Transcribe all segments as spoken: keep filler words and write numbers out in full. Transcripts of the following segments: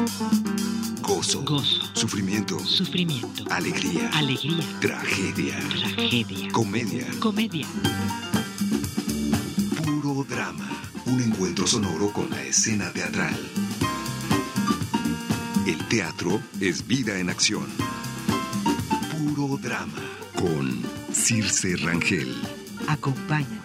Gozo. Gozo. Sufrimiento. Sufrimiento. Alegría. Alegría. Tragedia. Tragedia. Comedia. Comedia. Puro drama. Un encuentro sonoro con la escena teatral. El teatro es vida en acción. Puro drama. Con Circe Rangel. Acompáñanos.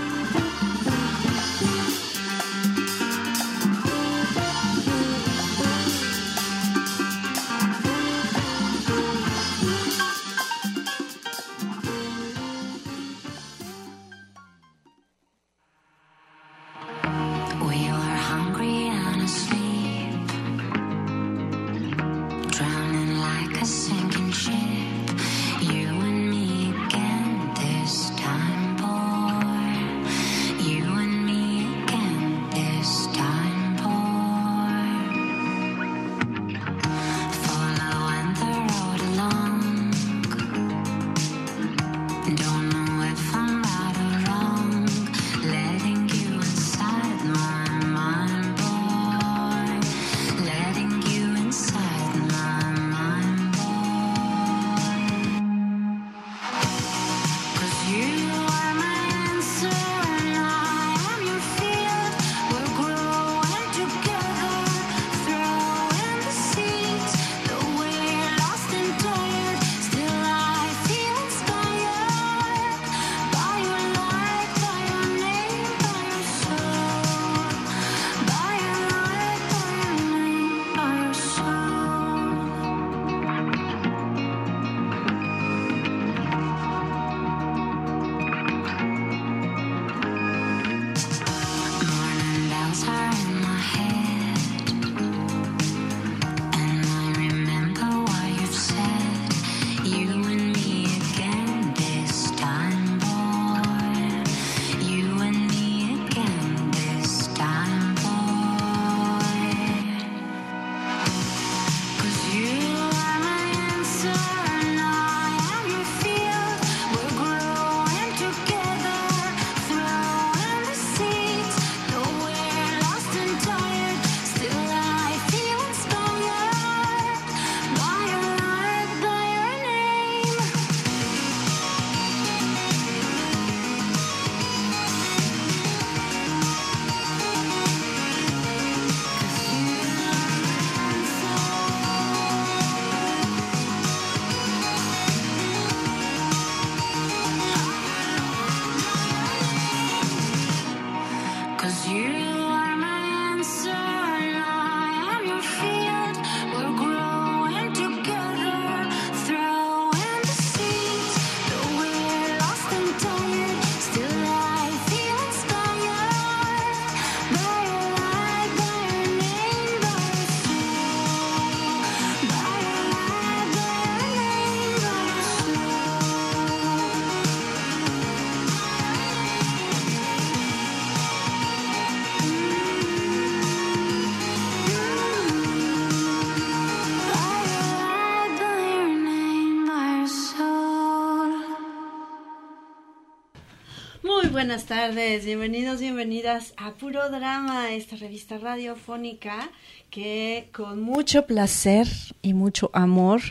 Buenas tardes, bienvenidos, bienvenidas a Puro Drama, esta revista radiofónica que con mucho placer y mucho amor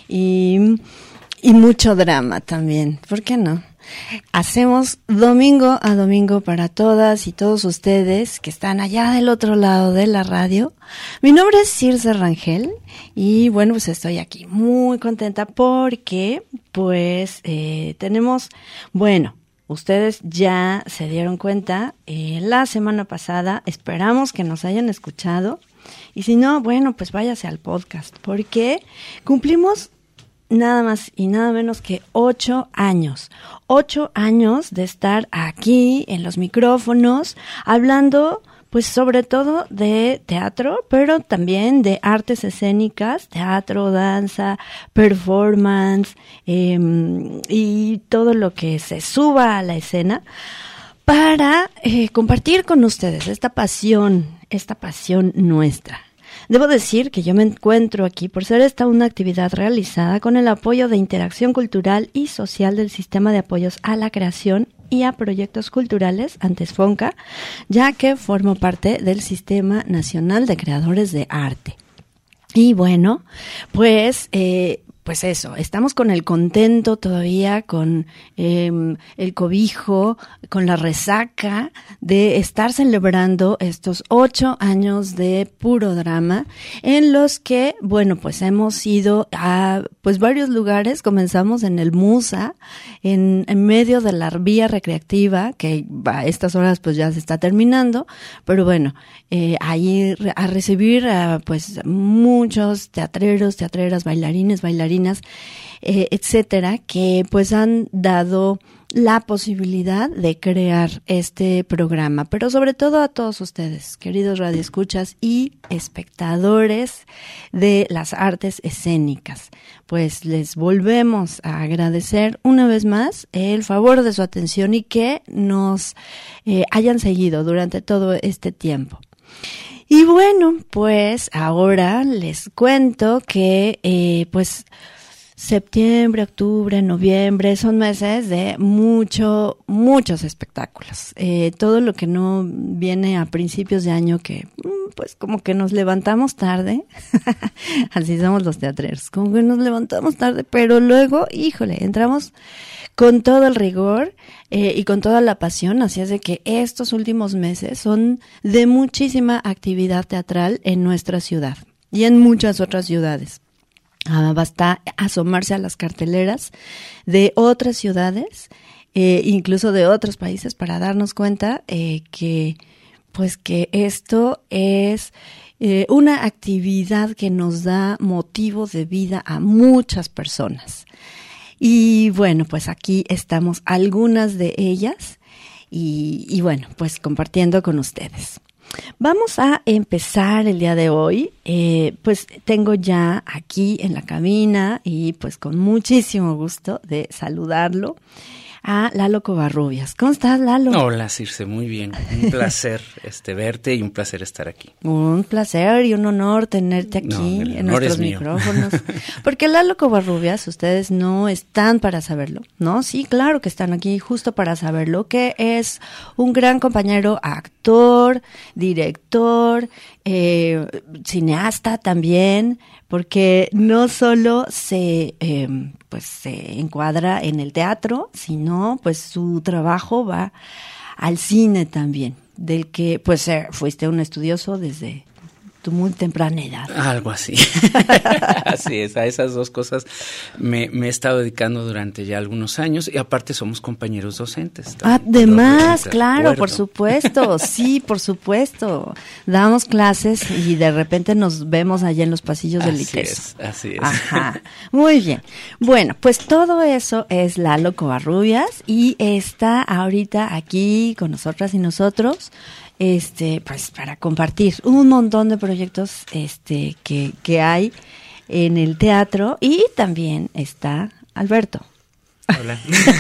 y, y mucho drama también, ¿por qué no? Hacemos domingo a domingo para todas y todos ustedes que están allá del otro lado de la radio. Mi nombre es Circe Rangel y bueno, pues estoy aquí muy contenta porque pues eh, tenemos, bueno, ustedes ya se dieron cuenta, eh, la semana pasada, esperamos que nos hayan escuchado, y si no, bueno, pues váyase al podcast, porque cumplimos nada más y nada menos que ocho años, ocho años de estar aquí en los micrófonos, hablando pues sobre todo de teatro, pero también de artes escénicas, teatro, danza, performance, eh, y todo lo que se suba a la escena para eh, compartir con ustedes esta pasión, esta pasión nuestra. Debo decir que yo me encuentro aquí por ser esta una actividad realizada con el apoyo de Interacción Cultural y Social del Sistema de Apoyos a la Creación y a Proyectos Culturales, antes FONCA, ya que formo parte del Sistema Nacional de Creadores de Arte. Y bueno, pues... Eh, Pues eso, estamos con el contento todavía, con eh, el cobijo, con la resaca de estar celebrando estos ocho años de Puro Drama, en los que, bueno, pues hemos ido a pues varios lugares. Comenzamos en el Musa, en, en medio de la vía recreativa, que a estas horas pues ya se está terminando, pero bueno, eh, ahí a recibir a pues muchos teatreros, teatreras, bailarines, bailarinas, Eh, etcétera, que pues han dado la posibilidad de crear este programa, pero sobre todo a todos ustedes, queridos radioescuchas y espectadores de las artes escénicas, pues les volvemos a agradecer una vez más el favor de su atención y que nos eh, hayan seguido durante todo este tiempo. Y bueno, pues ahora les cuento que eh, pues septiembre, octubre, noviembre son meses de mucho, muchos espectáculos. Eh, todo lo que no viene a principios de año, que pues como que nos levantamos tarde, así somos los teatreros, como que nos levantamos tarde, pero luego, híjole, entramos con todo el rigor eh, y con toda la pasión, así es de que estos últimos meses son de muchísima actividad teatral en nuestra ciudad y en muchas otras ciudades. Ah, basta asomarse a las carteleras de otras ciudades, eh, incluso de otros países, para darnos cuenta eh, que, pues que esto es eh, una actividad que nos da motivo de vida a muchas personas. Y bueno, pues aquí estamos algunas de ellas y, y bueno, pues compartiendo con ustedes. Vamos a empezar el día de hoy, eh, pues tengo ya aquí en la cabina y pues con muchísimo gusto de saludarlo a Lalo Covarrubias. ¿Cómo estás, Lalo? Hola, Circe, muy bien. Un placer este verte y un placer estar aquí. Un placer y un honor tenerte aquí no, en nuestros micrófonos. Porque Lalo Covarrubias, ustedes no están para saberlo, ¿no? Sí, claro que están aquí justo para saberlo, que es un gran compañero, actor, director, eh, cineasta también, porque no solo se eh, pues se encuadra en el teatro, sino pues su trabajo va al cine también, del que pues eh, fuiste un estudioso desde tu muy temprana edad. Algo así. Así es, a esas dos cosas me, me he estado dedicando durante ya algunos años y aparte somos compañeros docentes. Además, claro, por supuesto, sí, por supuesto. Damos clases y de repente nos vemos allá en los pasillos del ITESO. Así es, así es. Ajá, muy bien. Bueno, pues todo eso es Lalo Covarrubias y está ahorita aquí con nosotras y nosotros. Este, pues para compartir un montón de proyectos este que, que hay en el teatro y también está Alberto. Hola.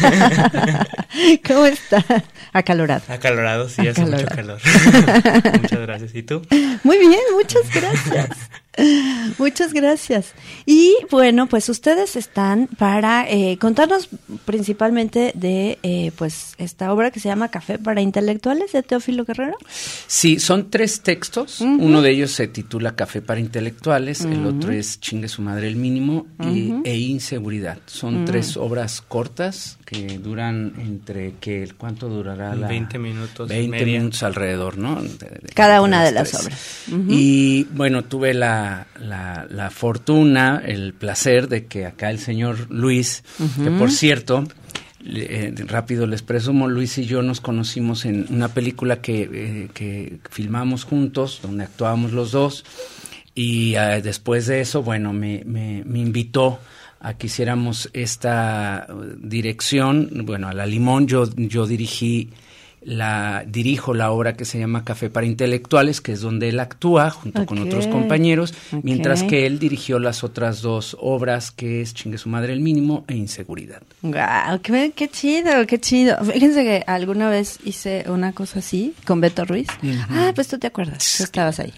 ¿Cómo está? Acalorado. Acalorado, sí, hace mucho calor. Muchas gracias. ¿Y tú? Muy bien, muchas gracias. Muchas gracias. Y bueno, pues ustedes están para eh, contarnos principalmente de eh, pues esta obra que se llama Café para Intelectuales de Teófilo Guerrero. Sí, son tres textos. Uh-huh. Uno de ellos se titula Café para Intelectuales, uh-huh. El otro es Chingue su madre el mínimo y, uh-huh. e Inseguridad. Son uh-huh. tres obras cortas que duran entre que ¿cuánto durará la? veinte minutos. veinte minutos alrededor, ¿no? De, de, Cada de una de las tres. obras. Uh-huh. Y bueno, tuve la La, la fortuna, el placer de que acá el señor Luis, uh-huh. que por cierto, eh, rápido les presumo, Luis y yo nos conocimos en una película que, eh, que filmamos juntos, donde actuábamos los dos, y eh, después de eso, bueno, me, me, me invitó a que hiciéramos esta dirección, bueno, a La Limón, yo, yo dirigí La, dirijo la obra que se llama Café para Intelectuales, que es donde él actúa junto okay. con otros compañeros, okay. mientras que él dirigió las otras dos obras, que es Chingue su madre el mínimo e Inseguridad. Wow, qué, qué chido, qué chido. Fíjense que alguna vez hice una cosa así con Beto Ruiz. Uh-huh. Ah, pues tú te acuerdas, tú estabas ahí.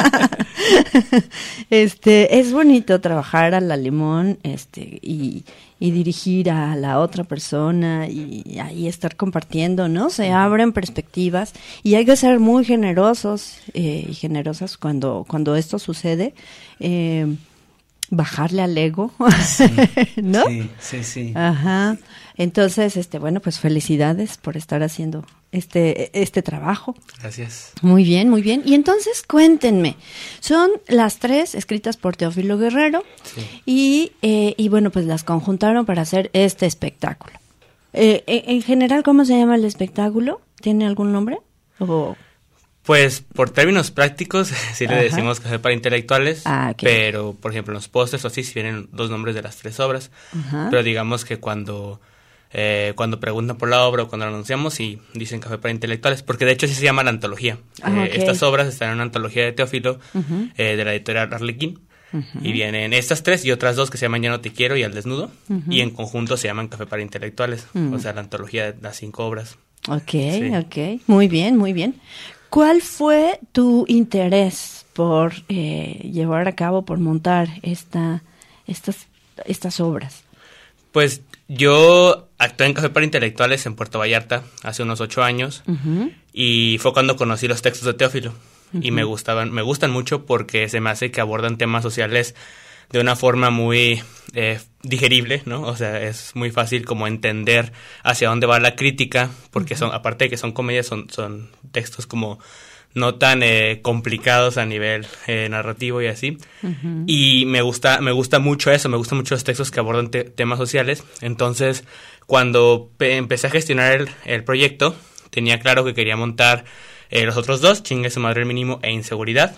este, es bonito trabajar a La Limón, este, y y dirigir a la otra persona y ahí estar compartiendo, ¿no? Se abren perspectivas y hay que ser muy generosos eh, y generosas cuando, cuando esto sucede. Eh, bajarle al ego, sí, ¿no? Sí, sí, sí. Ajá. Entonces, este, bueno, pues felicidades por estar haciendo este, este trabajo. Gracias. Muy bien, muy bien. Y entonces, cuéntenme, son las tres escritas por Teófilo Guerrero, sí. y, eh, y bueno, pues las conjuntaron para hacer este espectáculo. Eh, en general, ¿cómo se llama el espectáculo? ¿Tiene algún nombre? ¿O...? Pues por términos prácticos sí le decimos Café para Intelectuales, ah, okay. pero por ejemplo en los pósters o así sí vienen los nombres de las tres obras, uh-huh. pero digamos que cuando eh, cuando preguntan por la obra o cuando la anunciamos sí dicen Café para Intelectuales, porque de hecho así se llama la antología. Ah, eh, okay. Estas obras están en una antología de Teófilo, uh-huh. eh, de la editorial Arlequín, uh-huh. y vienen estas tres y otras dos que se llaman Ya no te quiero y Al desnudo, uh-huh. y en conjunto se llaman Café para Intelectuales, uh-huh. o sea la antología de las cinco obras. Ok, sí. ok, muy bien, muy bien. ¿Cuál fue tu interés por eh, llevar a cabo, por montar esta, estas, estas obras? Pues yo actué en Café para Intelectuales en Puerto Vallarta hace unos ocho años, uh-huh. y fue cuando conocí los textos de Teófilo, uh-huh. y me gustaban, me gustan mucho porque se me hace que abordan temas sociales de una forma muy eh, digerible, ¿no? O sea, es muy fácil como entender hacia dónde va la crítica, porque son, aparte de que son comedias, son, son textos como no tan eh, complicados a nivel eh, narrativo y así. Uh-huh. Y me gusta, me gusta mucho eso, me gustan mucho los textos que abordan te- temas sociales. Entonces, cuando pe- empecé a gestionar el, el proyecto, tenía claro que quería montar eh, los otros dos, Chingue su madre el mínimo e Inseguridad.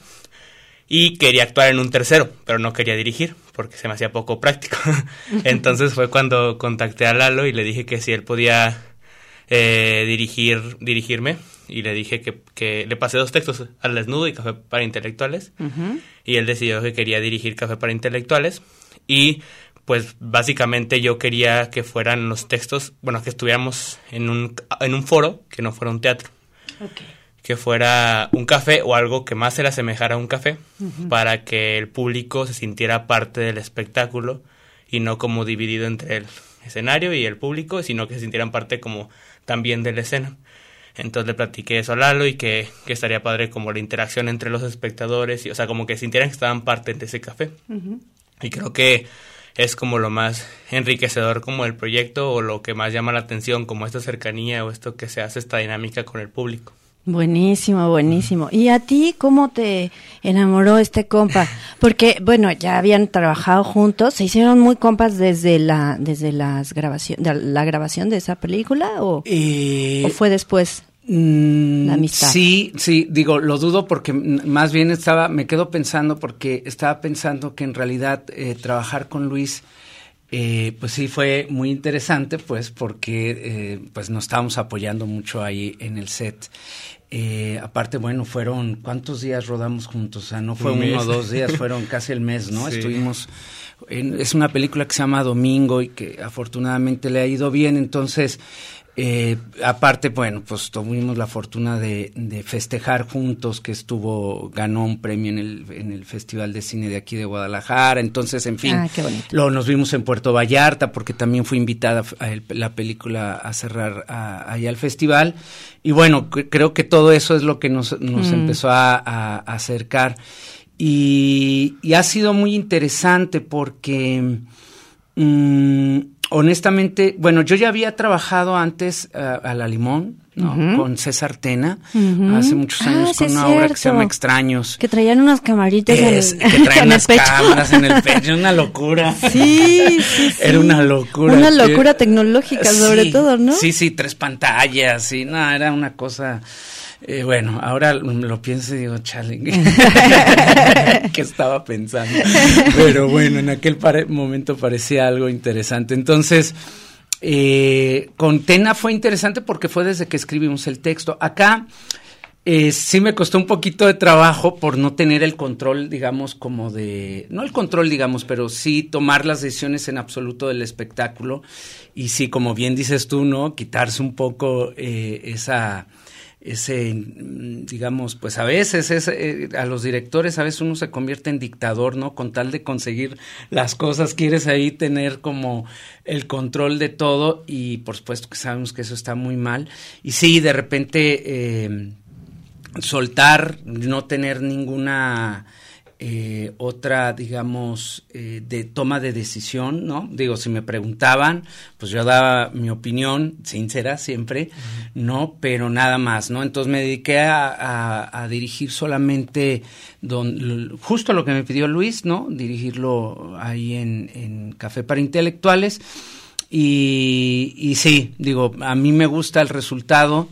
Y quería actuar en un tercero, pero no quería dirigir, porque se me hacía poco práctico. Entonces fue cuando contacté a Lalo y le dije que si él podía eh, dirigir dirigirme. Y le dije que, que le pasé dos textos, Al desnudo y Café para Intelectuales. Uh-huh. Y él decidió que quería dirigir Café para Intelectuales. Y pues básicamente yo quería que fueran los textos, bueno, que estuviéramos en un, en un foro, que no fuera un teatro. Okay. Que fuera un café o algo que más se le asemejara a un café, uh-huh. para que el público se sintiera parte del espectáculo y no como dividido entre el escenario y el público, sino que se sintieran parte como también de la escena. Entonces le platiqué eso a Lalo y que, que estaría padre como la interacción entre los espectadores, y, o sea, como que sintieran que estaban parte de ese café. Uh-huh. Y creo que es como lo más enriquecedor como el proyecto, o lo que más llama la atención, como esta cercanía o esto que se hace, esta dinámica con el público. Buenísimo, buenísimo. ¿Y a ti cómo te enamoró este compa? Porque, bueno, ya habían trabajado juntos, ¿se hicieron muy compas desde la desde las grabación, de la grabación de esa película o, eh, o fue después mmm, la amistad? Sí, sí, digo, lo dudo porque más bien estaba, me quedo pensando porque estaba pensando que en realidad eh, trabajar con Luis, Eh, pues sí fue muy interesante, pues porque eh, pues nos estábamos apoyando mucho ahí en el set. Eh, aparte, bueno, fueron, ¿cuántos días rodamos juntos? O sea, no fue Un uno mes. o dos días, fueron casi el mes, ¿no? Sí. Estuvimos, en, es una película que se llama Domingo y que afortunadamente le ha ido bien, entonces... Eh, aparte, bueno, pues tuvimos la fortuna de, de festejar juntos, que estuvo, ganó un premio en el, en el Festival de Cine de aquí de Guadalajara, entonces, en fin, ah, qué bonito. Lo, nos vimos en Puerto Vallarta, porque también fue invitada a el, la película a cerrar a, allá al festival, y bueno, c- creo que todo eso es lo que nos, nos mm. empezó a, a, a acercar, y, y ha sido muy interesante porque... Mmm, honestamente, bueno, yo ya había trabajado antes uh, a La Limón, ¿no? Uh-huh. Con César Tena, uh-huh. hace muchos años, ah, sí, con una obra que se llama Extraños. Que traían unas camaritas es, en el que traían las pecho. cámaras en el pecho, una locura. Sí, sí, sí. Era una locura. Una locura que, tecnológica sobre sí, todo, ¿no? Sí, sí, tres pantallas, sí, no, era una cosa... Eh, bueno, ahora lo pienso y digo, chale, ¿qué estaba pensando? Pero bueno, en aquel pare- momento parecía algo interesante. Entonces, eh, con Tena fue interesante porque fue desde que escribimos el texto. Acá eh, sí me costó un poquito de trabajo por no tener el control, digamos, como de... No el control, digamos, pero sí tomar las decisiones en absoluto del espectáculo. Y sí, como bien dices tú, ¿no? Quitarse un poco eh, esa... ese, digamos, pues a veces es, eh, a los directores a veces uno se convierte en dictador, ¿no? Con tal de conseguir las cosas, quieres ahí tener como el control de todo y por supuesto que sabemos que eso está muy mal. Y sí, de repente eh, soltar, no tener ninguna... Eh, otra, digamos, eh, de toma de decisión, ¿no? Digo, si me preguntaban, pues yo daba mi opinión, sincera siempre, uh-huh. ¿no? Pero nada más, ¿no? Entonces me dediqué a, a, a dirigir solamente don, justo lo que me pidió Luis, ¿no? Dirigirlo ahí en, en Café para Intelectuales y, y sí, digo, a mí me gusta el resultado,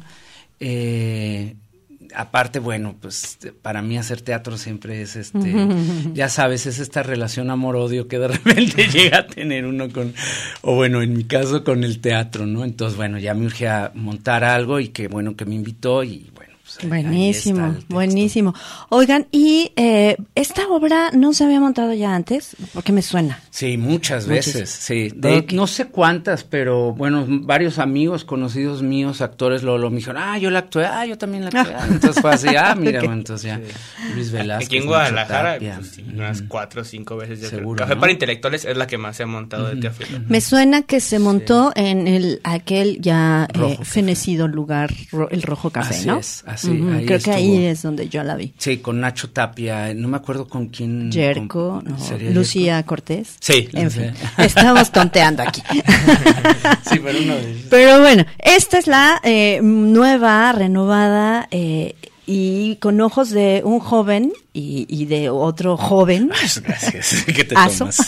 eh, aparte, bueno, pues para mí hacer teatro siempre es este, ya sabes, es esta relación amor-odio que de repente llega a tener uno con, o bueno, en mi caso con el teatro, ¿no? Entonces, bueno, ya me urge a montar algo y que bueno que me invitó y bueno. Pues, buenísimo, buenísimo. Oigan, y eh, esta obra no se había montado ya antes, porque me suena. Sí, muchas veces, Muchis. sí. De, okay. No sé cuántas, pero bueno, varios amigos, conocidos míos, actores, lo, lo me dijeron, ah, yo la actué, ah, yo también la actué. Ah. Entonces fue así, ah, mira, okay. bueno, entonces ya, sí. Luis Velázquez. Aquí en Guadalajara, pues, sí, mm. unas cuatro o cinco veces. Ya Seguro, Café ¿no? para Intelectuales es la que más se ha montado mm-hmm. de teatro. Me suena que se montó sí. en el aquel ya eh, fenecido lugar, ro, el Rojo Café, así ¿no? Es, así uh-huh. ahí Creo estuvo. que ahí es donde yo la vi. Sí, con Nacho Tapia, no me acuerdo con quién. Yerko, con, no, Lucía Yerko? Cortés. Sí. En fin, estamos tonteando aquí. Sí, pero uno de... Pero bueno, esta es la eh, nueva, renovada eh, y con ojos de un joven y, y de otro joven. Gracias. ¿Qué te Aso. tomas?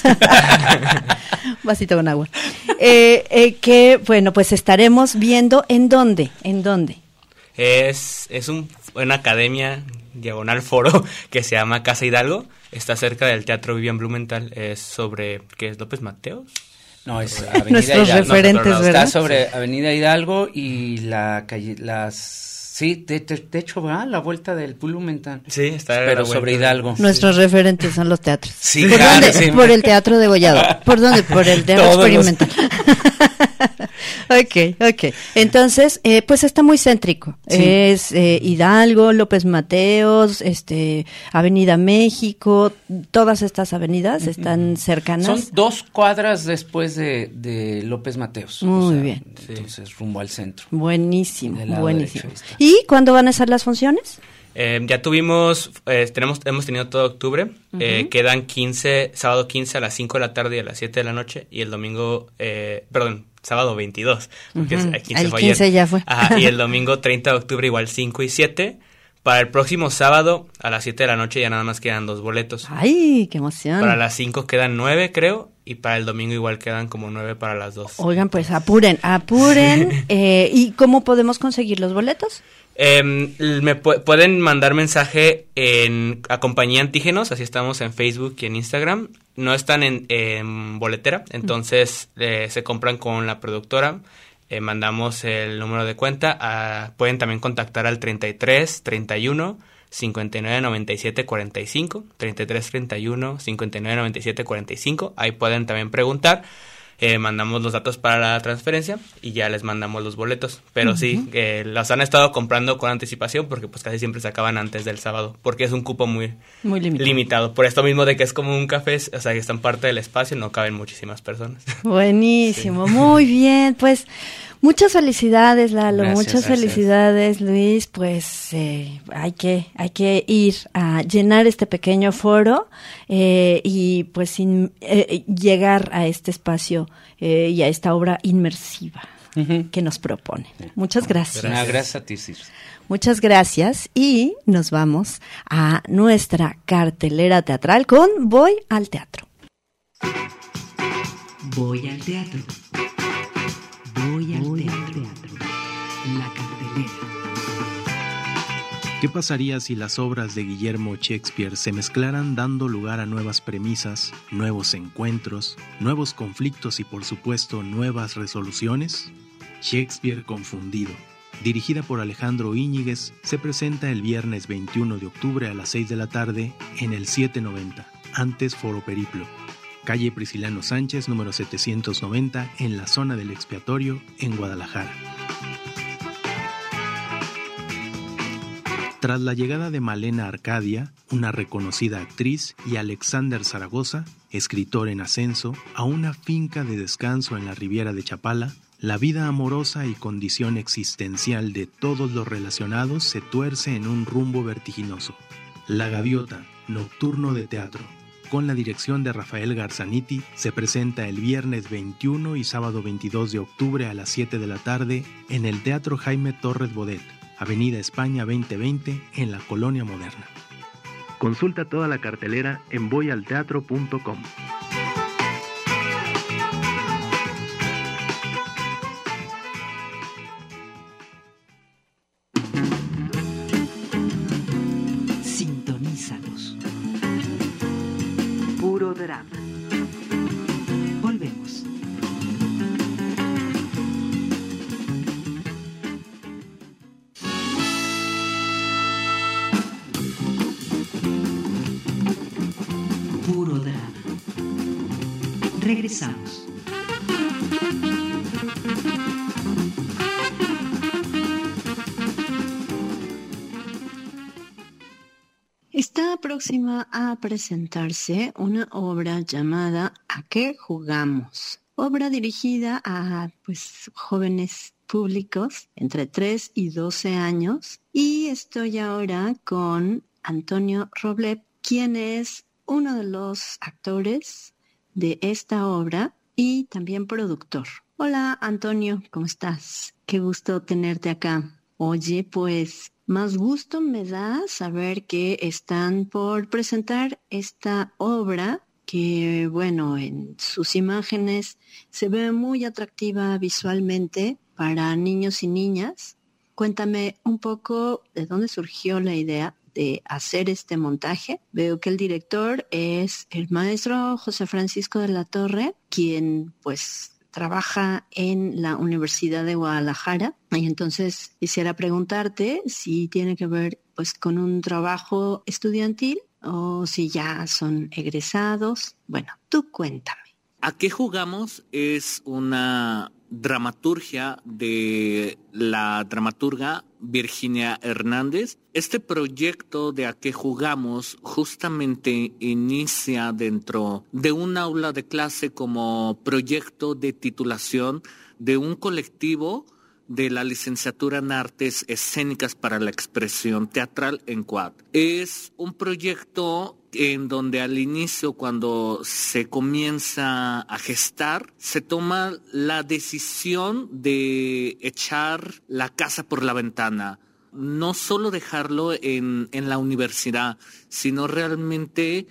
Vasito con agua. Eh, eh, que, bueno, pues estaremos viendo en dónde, en dónde. Es, es un, una academia diagonal foro que se llama Casa Hidalgo. Está cerca del Teatro Vivian Blumenthal. Es sobre, ¿qué es? ¿López Mateos? No, es Avenida Nuestros Hidalgo. referentes, no, ¿verdad? Está sobre Avenida Hidalgo y la calle, las... Sí, de, de, de hecho, ¿verdad? La vuelta del Blumenthal. Sí, está Pero sobre Hidalgo. Nuestros sí. referentes son los teatros. Sí, ¿Por claro, dónde? sí. Por el Teatro Degollado. ¿Por dónde? Por el Teatro Todos Experimental. Ok, ok. Entonces, eh, pues está muy céntrico. Sí. Es eh, Hidalgo, López Mateos, este, Avenida México, todas estas avenidas uh-huh. están cercanas. Son dos cuadras después de, de López Mateos. Muy o sea, bien. Entonces, sí. rumbo al centro. Buenísimo, buenísimo. ¿Y cuándo van a ser las funciones? Eh, ya tuvimos, eh, tenemos, hemos tenido todo octubre, uh-huh. eh, quedan quince, sábado quince a las cinco de la tarde y a las siete de la noche, y el domingo, eh, perdón, sábado veintidós, porque uh-huh. el quince el fue quince ayer. ya fue. Ajá, y el domingo treinta de octubre igual cinco y siete. Para el próximo sábado a las siete de la noche ya nada más quedan dos boletos. ¡Ay, qué emoción! Para las cinco quedan nueve, creo, y para el domingo igual quedan como nueve para las dos. Oigan, pues apuren, apuren. eh, ¿Y cómo podemos conseguir los boletos? Eh, me pu- pueden mandar mensaje en a Compañía Antígenos, así estamos en Facebook y en Instagram. No están en, en boletera, entonces eh, se compran con la productora. Eh, mandamos el número de cuenta. A, pueden también contactar al treinta y tres, treinta y uno, cincuenta y nueve, noventa y siete, cuarenta y cinco, treinta y tres, treinta y uno, cincuenta y nueve, noventa y siete, cuarenta y cinco. Ahí pueden también preguntar. Eh, mandamos los datos para la transferencia y ya les mandamos los boletos. Pero uh-huh. sí, eh, los han estado comprando con anticipación porque pues casi siempre se acaban antes del sábado, porque es un cupo muy, muy limitado. limitado. Por esto mismo de que es como un café, o sea, que están parte del espacio, no caben muchísimas personas. Buenísimo, sí. Muy bien, pues muchas felicidades, Lalo, Gracias, muchas gracias. felicidades, Luis. Pues eh, hay que hay que ir a llenar este pequeño foro eh, y pues sin, eh, llegar a este espacio eh, y a esta obra inmersiva uh-huh. que nos propone. Sí. Muchas gracias. Gracias. gracias a ti, Circe. Muchas gracias y nos vamos a nuestra cartelera teatral con Voy al Teatro. Voy al teatro. Voy al Voy teatro. teatro. La cartelera. ¿Qué pasaría si las obras de Guillermo Shakespeare se mezclaran dando lugar a nuevas premisas, nuevos encuentros, nuevos conflictos y por supuesto nuevas resoluciones? Shakespeare confundido, dirigida por Alejandro Íñiguez, se presenta el viernes veintiuno de octubre a las seis de la tarde en el setecientos noventa, antes Foro Periplo, calle Prisciliano Sánchez, número setecientos noventa, en la zona del Expiatorio, en Guadalajara. Tras la llegada de Malena Arcadia, una reconocida actriz, y Alexander Zaragoza, escritor en ascenso, a una finca de descanso en la Riviera de Chapala, la vida amorosa y condición existencial de todos los relacionados se tuerce en un rumbo vertiginoso. La Gaviota, nocturno de teatro, con la dirección de Rafael Garzaniti, se presenta el viernes veintiuno y sábado veintidós de octubre a las siete de la tarde en el Teatro Jaime Torres Bodet, Avenida España veinte veinte, en la Colonia Moderna. Consulta toda la cartelera en voy al teatro punto com. Sintonízanos. Puro drama. Volvemos. Puro drama. Regresamos. Está próxima a presentarse una obra llamada ¿A qué jugamos? Obra dirigida a pues jóvenes públicos entre tres y doce años, y estoy ahora con Antonio Roblev, quien es uno de los actores de esta obra y también productor. Hola Antonio, ¿cómo estás? Qué gusto tenerte acá. Oye, pues más gusto me da saber que están por presentar esta obra que, bueno, en sus imágenes se ve muy atractiva visualmente para niños y niñas. Cuéntame un poco de dónde surgió la idea de hacer este montaje. Veo que el director es el maestro José Francisco de la Torre, quien pues trabaja en la Universidad de Guadalajara, y entonces quisiera preguntarte si tiene que ver pues con un trabajo estudiantil o si ya son egresados. Bueno, tú cuéntame. ¿A qué jugamos? Es una dramaturgia de la dramaturga Virginia Hernández. Este proyecto de ¿A qué jugamos? Justamente inicia dentro de un aula de clase como proyecto de titulación de un colectivo de la licenciatura en Artes Escénicas para la Expresión Teatral en C U A D. Es un proyecto en donde al inicio, cuando se comienza a gestar, se toma la decisión de echar la casa por la ventana. No solo dejarlo en, en la universidad, sino realmente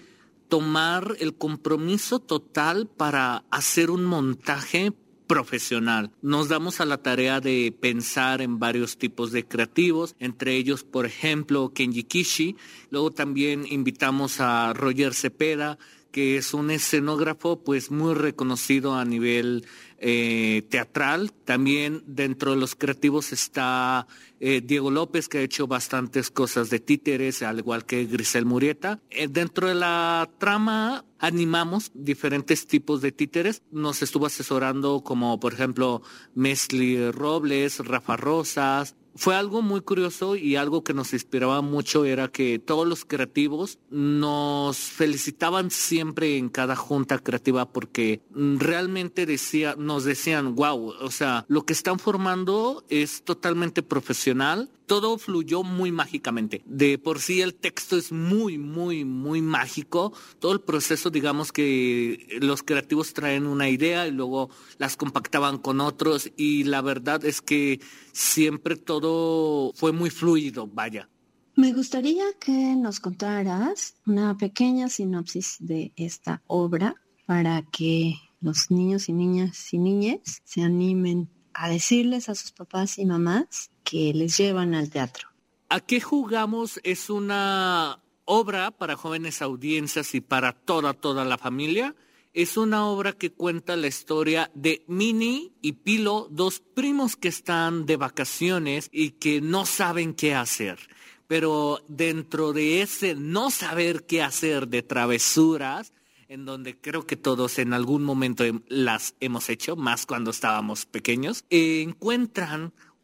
tomar el compromiso total para hacer un montaje profesional. Nos damos a la tarea de pensar en varios tipos de creativos, entre ellos, por ejemplo, Kenji Kishi. Luego también invitamos a Roger Cepeda, que es un escenógrafo pues muy reconocido a nivel eh, teatral. También dentro de los creativos está eh, Diego López, que ha hecho bastantes cosas de títeres, al igual que Grisel Murieta. Eh, dentro de la trama animamos diferentes tipos de títeres. Nos estuvo asesorando como, por ejemplo, Mesli Robles, Rafa Rosas. Fue algo muy curioso, y algo que nos inspiraba mucho era que todos los creativos nos felicitaban siempre en cada junta creativa, porque realmente decía, nos decían, wow, o sea, lo que están formando es totalmente profesional. Todo fluyó muy mágicamente. De por sí el texto es muy, muy, muy mágico. Todo el proceso, digamos que los creativos traen una idea y luego las compactaban con otros, y la verdad es que siempre todo fue muy fluido, vaya. Me gustaría que nos contaras una pequeña sinopsis de esta obra para que los niños y niñas y niñes se animen a decirles a sus papás y mamás que les llevan al teatro. ¿A qué jugamos? Es una obra para jóvenes audiencias y para toda, toda la familia. Es una obra que cuenta la historia de Mini y Pilo, dos primos que están de vacaciones y que no saben qué hacer. Pero dentro de ese no saber qué hacer de travesuras, en donde creo que todos en algún momento las hemos hecho, más cuando estábamos pequeños, eh, encuentran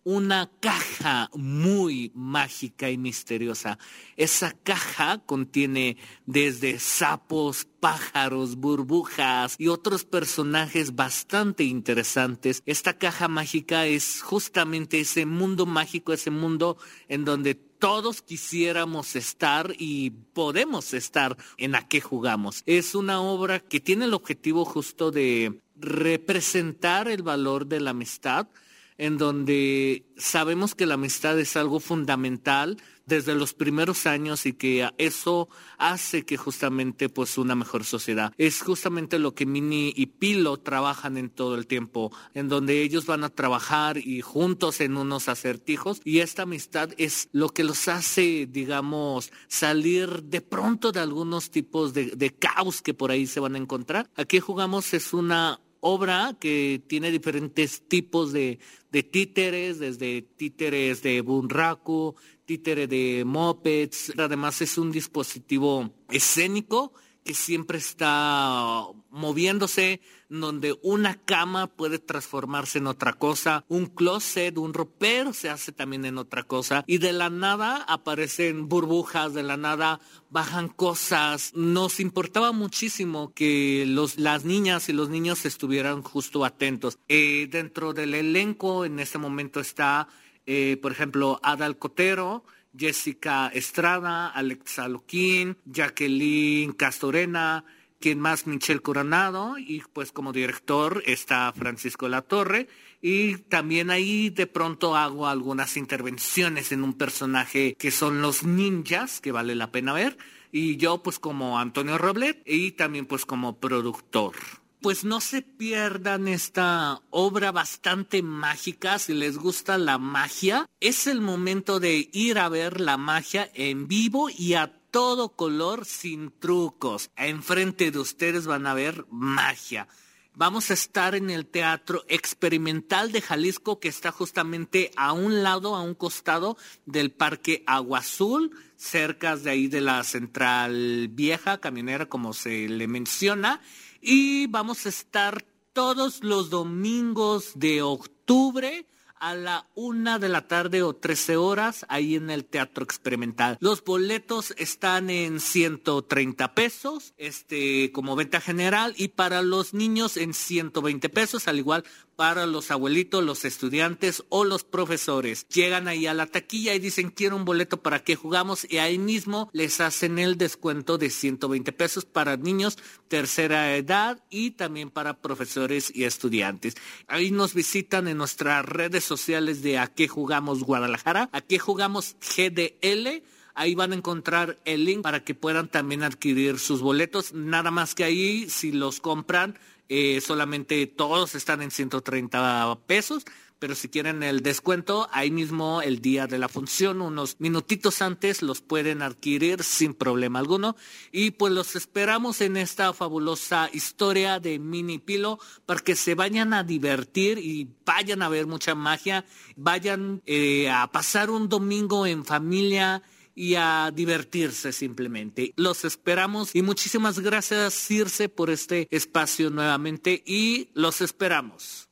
una caja muy mágica y misteriosa. Esa caja contiene desde sapos, pájaros, burbujas y otros personajes bastante interesantes. Esta caja mágica es justamente ese mundo mágico, ese mundo en donde todos quisiéramos estar y podemos estar en ¿A qué jugamos? Es una obra que tiene el objetivo justo de representar el valor de la amistad, en donde sabemos que la amistad es algo fundamental desde los primeros años y que eso hace que justamente pues una mejor sociedad. Es justamente lo que Mini y Pilo trabajan en todo el tiempo, en donde ellos van a trabajar y juntos en unos acertijos, y esta amistad es lo que los hace, digamos, salir de pronto de algunos tipos de, de caos que por ahí se van a encontrar. ¿A qué jugamos? Es una obra que tiene diferentes tipos de, de títeres, desde títeres de bunraku, títere de mopeds. Además es un dispositivo escénico que siempre está moviéndose, donde una cama puede transformarse en otra cosa, un closet, un ropero se hace también en otra cosa, y de la nada aparecen burbujas, de la nada bajan cosas. Nos importaba muchísimo que los, las niñas y los niños estuvieran justo atentos. Eh, dentro del elenco en este momento está, eh, por ejemplo, Adal Cotero, Jessica Estrada, Alexa Loquín, Jacqueline Castorena, quien más, Michelle Coronado, y pues como director está Francisco Latorre, y también ahí de pronto hago algunas intervenciones en un personaje que son los ninjas, que vale la pena ver, y yo pues como Antonio Roblet, y también pues como productor. Pues no se pierdan esta obra bastante mágica. Si les gusta la magia, es el momento de ir a ver la magia en vivo y a todo color, sin trucos. Enfrente de ustedes van a ver magia. Vamos a estar en el Teatro Experimental de Jalisco, que está justamente a un lado, a un costado del Parque Agua Azul, cerca de ahí de la Central Vieja, camionera, como se le menciona. Y vamos a estar todos los domingos de octubre a la una de la tarde o trece horas ahí en el Teatro Experimental. Los boletos están en ciento treinta pesos, este, como venta general, y para los niños en ciento veinte pesos, al igual para los abuelitos, los estudiantes o los profesores. Llegan ahí a la taquilla y dicen quiero un boleto para que jugamos, y ahí mismo les hacen el descuento de ciento veinte pesos para niños, tercera edad, y también para profesores y estudiantes. Ahí nos visitan en nuestras redes sociales de A qué jugamos Guadalajara, A qué jugamos G D L. Ahí van a encontrar el link para que puedan también adquirir sus boletos. Nada más que ahí, si los compran, Eh, solamente todos están en ciento treinta pesos, pero si quieren el descuento, ahí mismo el día de la función, unos minutitos antes, los pueden adquirir sin problema alguno. Y pues los esperamos en esta fabulosa historia de Mini Pilo para que se vayan a divertir y vayan a ver mucha magia, vayan eh, a pasar un domingo en familia y a divertirse simplemente. Los esperamos y muchísimas gracias, Circe, por este espacio nuevamente, y los esperamos.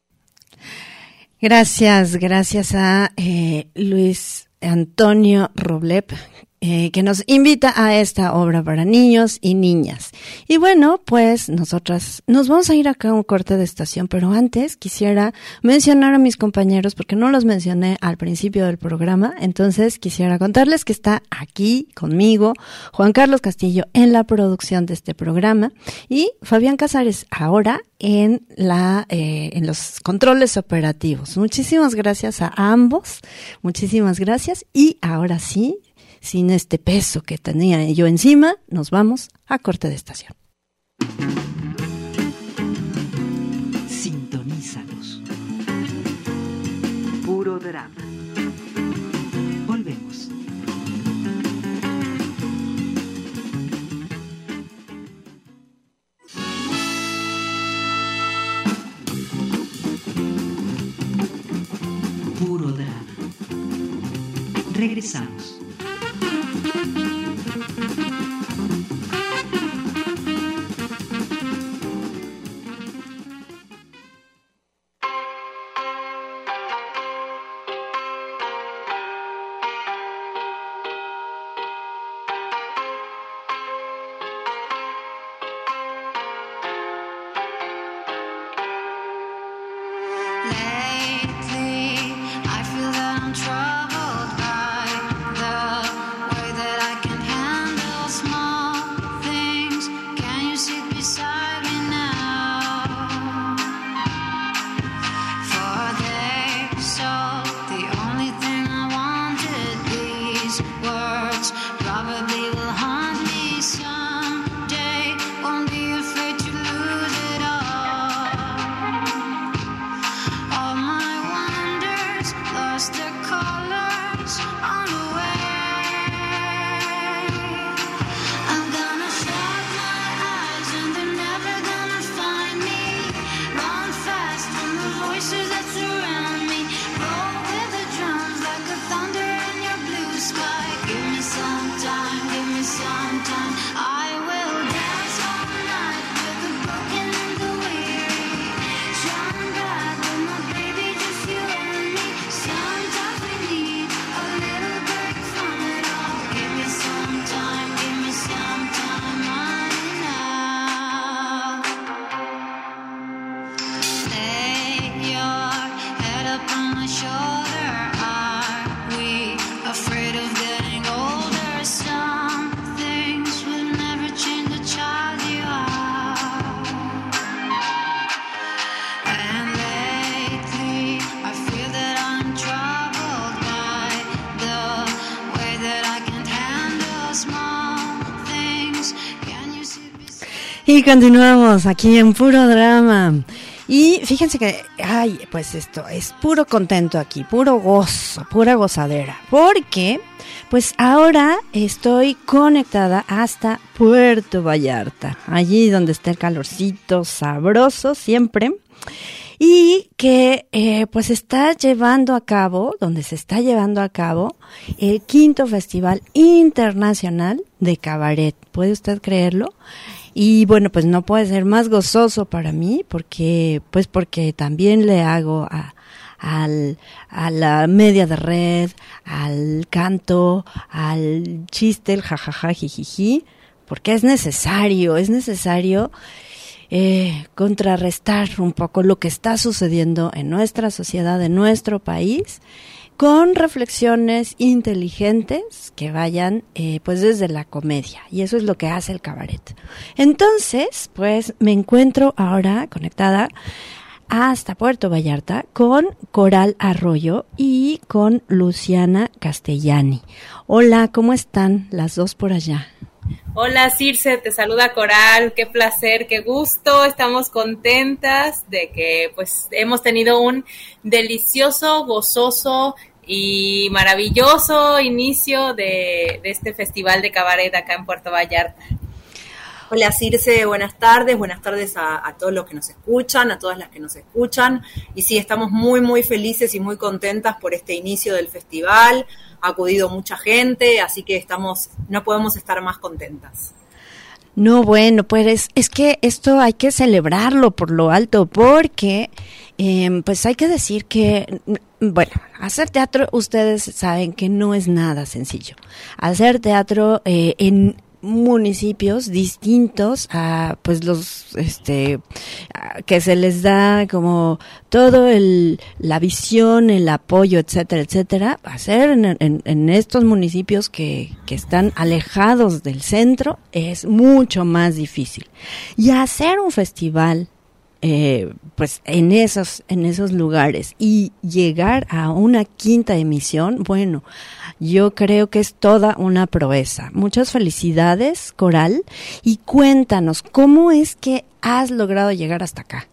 Gracias, gracias a eh, Luis Antonio Roblet, eh, que nos invita a esta obra para niños y niñas. Y bueno, pues nosotras nos vamos a ir acá a un corte de estación, pero antes quisiera mencionar a mis compañeros, porque no los mencioné al principio del programa. Entonces quisiera contarles que está aquí conmigo Juan Carlos Castillo en la producción de este programa, y Fabián Casares ahora en la eh, en los controles operativos. Muchísimas gracias a ambos, muchísimas gracias, y ahora sí, sin este peso que tenía yo encima, nos vamos a corte de estación. Sintonízanos. Puro drama. Volvemos. Puro drama. Regresamos. Y continuamos aquí en Puro Drama. Y fíjense que, ay, pues esto es puro contento aquí, puro gozo, pura gozadera. Porque, pues ahora estoy conectada hasta Puerto Vallarta, allí donde está el calorcito sabroso siempre. Y que eh, pues está llevando a cabo, donde se está llevando a cabo el quinto Festival Internacional de Cabaret. ¿Puede usted creerlo? Y bueno, pues no puede ser más gozoso para mí, porque pues porque también le hago a, al, a la media de red, al canto, al chiste, el jajaja, jijiji, porque es necesario, es necesario eh, contrarrestar un poco lo que está sucediendo en nuestra sociedad, en nuestro país, con reflexiones inteligentes que vayan eh, pues desde la comedia, y eso es lo que hace el cabaret. Entonces, pues me encuentro ahora conectada hasta Puerto Vallarta con Coral Arroyo y con Luciana Castellani. Hola, ¿cómo están las dos por allá? Hola Circe, te saluda Coral, qué placer, qué gusto, estamos contentas de que pues hemos tenido un delicioso, gozoso y maravilloso inicio de, de este festival de cabaret acá en Puerto Vallarta. Hola Circe, buenas tardes, buenas tardes a, a todos los que nos escuchan, a todas las que nos escuchan, y sí, estamos muy muy felices y muy contentas por este inicio del festival. Ha acudido mucha gente, así que estamos, no podemos estar más contentas. No, bueno, pues es, es que esto hay que celebrarlo por lo alto, porque eh, pues hay que decir que, bueno, hacer teatro, ustedes saben que no es nada sencillo. Hacer teatro eh, en municipios distintos a pues los este a, que se les da como todo el la visión, el apoyo, etcétera, etcétera, hacer en, en, en estos municipios que, que están alejados del centro es mucho más difícil. Y hacer un festival eh, pues en esos en esos lugares y llegar a una quinta emisión, bueno, yo creo que es toda una proeza. Muchas felicidades, Coral, y cuéntanos, ¿cómo es que has logrado llegar hasta acá?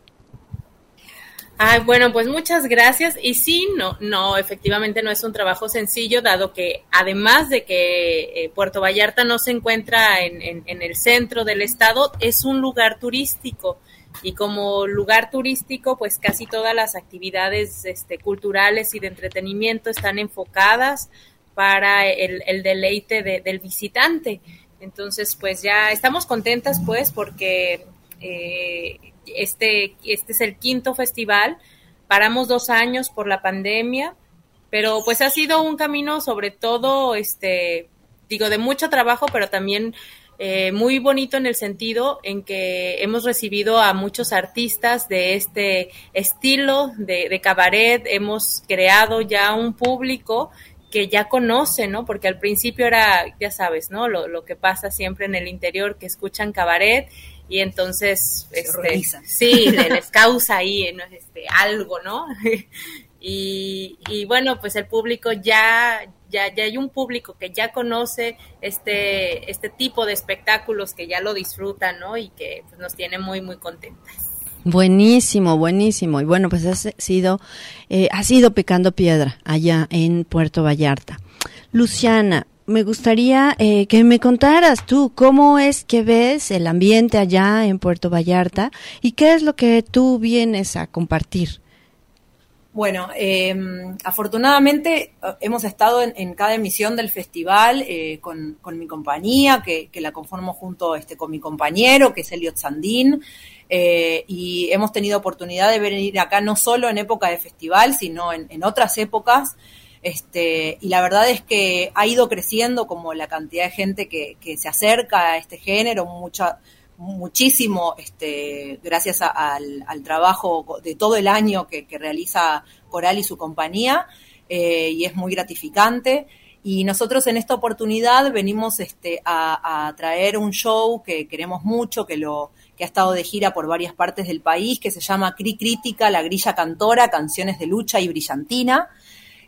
Ay, bueno, pues muchas gracias. Y sí, no, no, efectivamente no es un trabajo sencillo, dado que además de que eh, Puerto Vallarta no se encuentra en, en, en el centro del estado, es un lugar turístico. Y como lugar turístico, pues casi todas las actividades este, culturales y de entretenimiento están enfocadas para el, el deleite de, del visitante. Entonces, pues ya estamos contentas, pues, porque eh, este, este es el quinto festival. Paramos dos años por la pandemia, pero pues ha sido un camino sobre todo, este, digo, de mucho trabajo, pero también eh, muy bonito en el sentido en que hemos recibido a muchos artistas de este estilo de, de cabaret. Hemos creado ya un público que ya conoce, ¿no? Porque al principio era, ya sabes, ¿no? Lo, lo que pasa siempre en el interior, que escuchan cabaret y entonces este, sí, les causa ahí este, algo, ¿no? y, y bueno, pues el público ya, ya, ya hay un público que ya conoce este, este tipo de espectáculos, que ya lo disfrutan, ¿no? Y que pues, nos tiene muy, muy contentas. Buenísimo, buenísimo. Y bueno, pues ha sido, eh, ha sido picando piedra allá en Puerto Vallarta. Luciana, me gustaría eh, que me contaras tú cómo es que ves el ambiente allá en Puerto Vallarta y qué es lo que tú vienes a compartir. Bueno, eh, afortunadamente hemos estado en, en cada emisión del festival eh, con, con mi compañía, que, que la conformo junto este, con mi compañero, que es Elliot Sandín. Eh, y hemos tenido oportunidad de venir acá no solo en época de festival, sino en, en otras épocas, este, y la verdad es que ha ido creciendo como la cantidad de gente que, que se acerca a este género, mucha, muchísimo, este, gracias a, al, al trabajo de todo el año que, que realiza Coral y su compañía, eh, y es muy gratificante. Y nosotros en esta oportunidad venimos este, a, a traer un show que queremos mucho, que lo que ha estado de gira por varias partes del país, que se llama Cri Crítica, La Grilla Cantora, Canciones de Lucha y Brillantina,